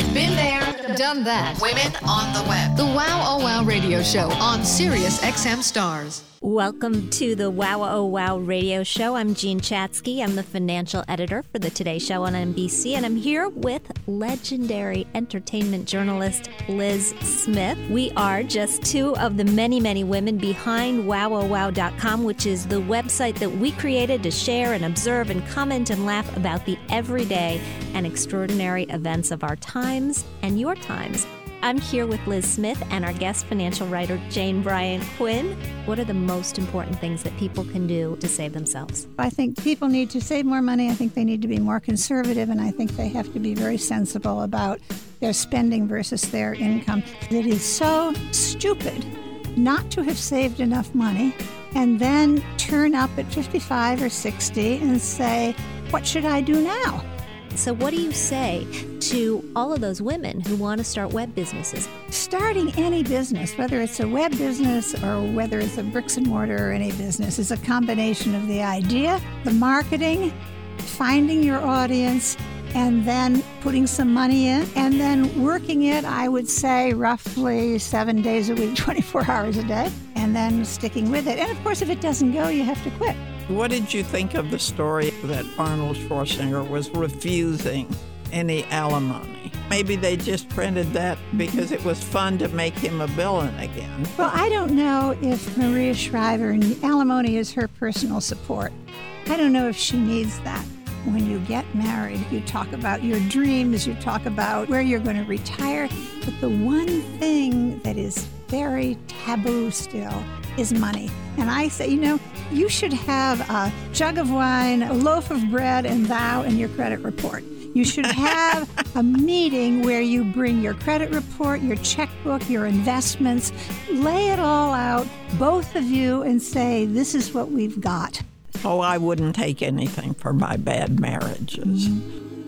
Been there, done that. Women on the Web. The Wow Oh Wow radio show on Sirius XM Stars. Welcome to the Wow Oh Wow radio show. I'm Jean Chatzky. I'm the financial editor for the Today Show on NBC, and I'm here with legendary entertainment journalist Liz Smith. We are just two of the many, many women behind WowOhWow.com, which is the website that we created to share and observe and comment and laugh about the everyday and extraordinary events of our times and your times. I'm here with Liz Smith and our guest financial writer, Jane Bryant Quinn. What are the most important things that people can do to save themselves? I think people need to save more money. I think they need to be more conservative, and I think they have to be very sensible about their spending versus their income. It is so stupid not to have saved enough money and then turn up at 55 or 60 and say, what should I do now? So what do you say to all of those women who want to start web businesses? Starting any business, whether it's a web business or whether it's a bricks and mortar or any business, is a combination of the idea, the marketing, finding your audience, and then putting some money in, and then working it, I would say, roughly 7 days a week, 24 hours a day, and then sticking with it. And of course, if it doesn't go, you have to quit. What did you think of the story that Arnold Schwarzenegger was refusing any alimony? Maybe they just printed that because it was fun to make him a villain again. Well, I don't know if Maria Shriver, and alimony is her personal support. I don't know if she needs that. When you get married, you talk about your dreams, you talk about where you're going to retire. But the one thing that is very taboo still is money. And I say, you should have a jug of wine, a loaf of bread, and thou in your credit report. You should have a meeting where you bring your credit report, your checkbook, your investments, lay it all out, both of you, and say, this is what we've got. Oh, I wouldn't take anything for my bad marriages.